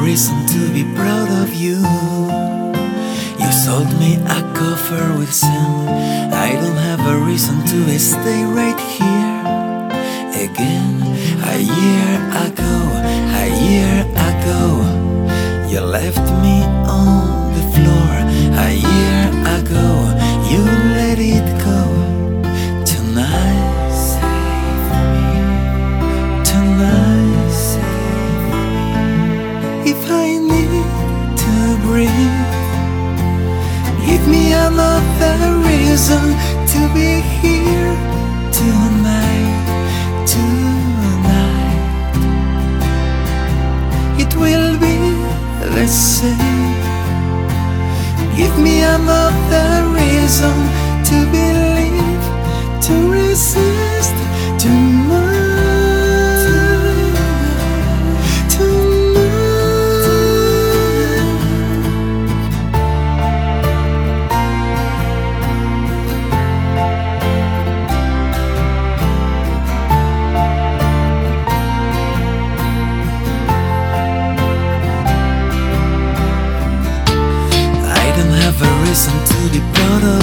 reason to be proud of you. You sold me a cover with sand. I don't have a reason to stay right here again. A year ago, you left me on the floor. A year ago, you let it go. Tonight, save me. Tonight, save me. If I need to breathe, give me another reason to be here tonight. Tonight, it will be the same. Give me another reason to believe, to resist tonight. A reason to be proud